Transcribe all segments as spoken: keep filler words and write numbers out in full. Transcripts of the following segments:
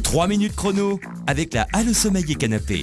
trois minutes chrono avec la Halle au Sommeil et Canapé.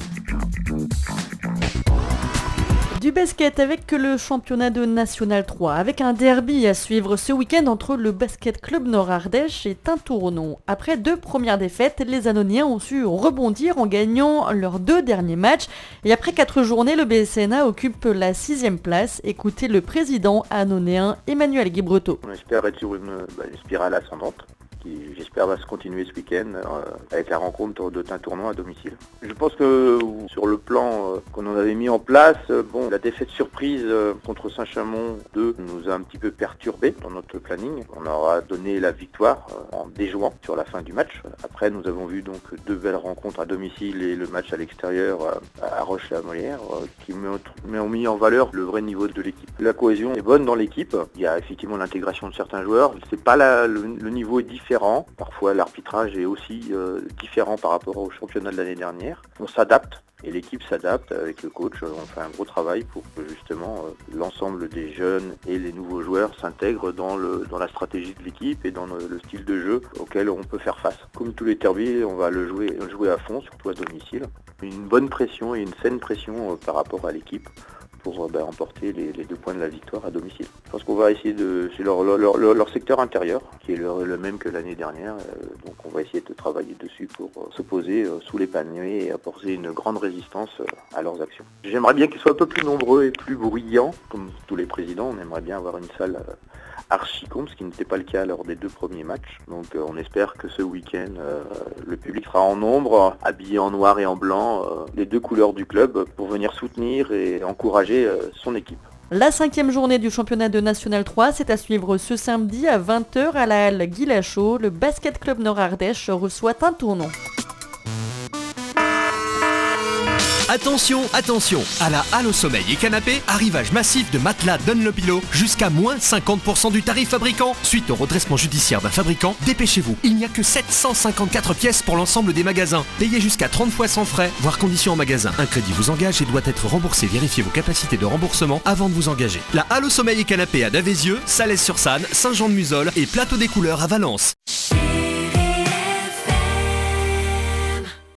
Du basket avec le championnat de National trois, avec un derby à suivre ce week-end entre le Basket Club Nord Ardèche et Tintournon. Après deux premières défaites, les Annoniens ont su rebondir en gagnant leurs deux derniers matchs. Et après quatre journées, le B S N A occupe la sixième place. Écoutez le président annonéen Emmanuel Guibretot. On espère être sur une, bah, une spirale ascendante qui, j'espère, va se continuer ce week-end euh, avec la rencontre de Tintournon à domicile. Je pense que sur le plan euh, qu'on en avait mis en place, euh, bon, la défaite surprise euh, contre Saint-Chamond deux nous a un petit peu perturbé dans notre planning. On aura donné la victoire euh, en déjouant sur la fin du match. Après, nous avons vu donc deux belles rencontres à domicile et le match à l'extérieur euh, à Roche-la-Molière euh, qui ont mis en valeur le vrai niveau de l'équipe. La cohésion est bonne dans l'équipe. Il y a effectivement l'intégration de certains joueurs. C'est pas la, le, le niveau est différent. Parfois, l'arbitrage est aussi euh, différent par rapport au championnat de l'année dernière. On s'adapte et l'équipe s'adapte avec le coach. On fait un gros travail pour que justement euh, l'ensemble des jeunes et les nouveaux joueurs s'intègrent dans, le, dans la stratégie de l'équipe et dans le, le style de jeu auquel on peut faire face. Comme tous les derbies, on va le jouer, jouer à fond, surtout à domicile. Une bonne pression et une saine pression euh, par rapport à l'équipe pour bah, emporter les, les deux points de la victoire à domicile. Je pense qu'on va essayer de... C'est leur, leur, leur, leur secteur intérieur, qui est le, le même que l'année dernière, euh, donc on va essayer de travailler dessus pour euh, se poser euh, sous les paniers et apporter une grande résistance euh, à leurs actions. J'aimerais bien qu'ils soient un peu plus nombreux et plus bruyants, comme tous les présidents. On aimerait bien avoir une salle euh, archi-comble, ce qui n'était pas le cas lors des deux premiers matchs. Donc euh, on espère que ce week-end, euh, le public sera en nombre, habillé en noir et en blanc, euh, les deux couleurs du club, pour venir soutenir et encourager son équipe. La cinquième journée du championnat de National trois, c'est à suivre ce samedi à vingt heures à la Halle Guy Lachaud. Le Basket Club Nord Ardèche reçoit Tintournon. Attention, attention, à la Halle au Sommeil et Canapé, arrivage massif de matelas Dunlopillow jusqu'à moins cinquante pour cent du tarif fabricant. Suite au redressement judiciaire d'un fabricant, dépêchez-vous. Il n'y a que sept cent cinquante-quatre pièces pour l'ensemble des magasins. Payez jusqu'à trente fois sans frais, voire conditions en magasin. Un crédit vous engage et doit être remboursé. Vérifiez vos capacités de remboursement avant de vous engager. La Halle au Sommeil et Canapé à Davézieux, Salès-sur-Sanne, Saint-Jean-de-Muzols et Plateau des Couleurs à Valence.